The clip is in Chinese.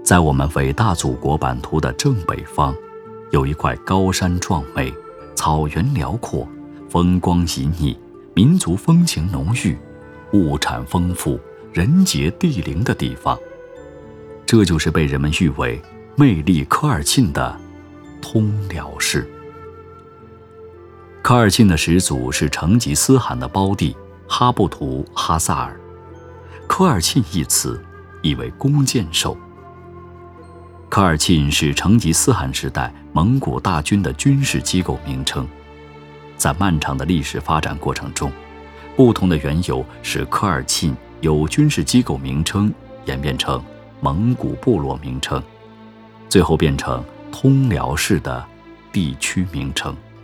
在我们伟大祖国版图的正北方，有一块高山壮美，草原辽阔，风光旖旎，民族风情浓郁，物产丰富，人杰地灵的地方。这就是被人们誉为魅力科尔沁的通辽市。科尔沁的始祖是成吉思汗的胞弟哈布图哈萨尔。科尔沁一词意为弓箭手。科尔沁是成吉思汗时代蒙古大军的军事机构名称。在漫长的历史发展过程中，不同的缘由使科尔沁由军事机构名称演变成蒙古部落名称，最后变成通辽市的地区名称。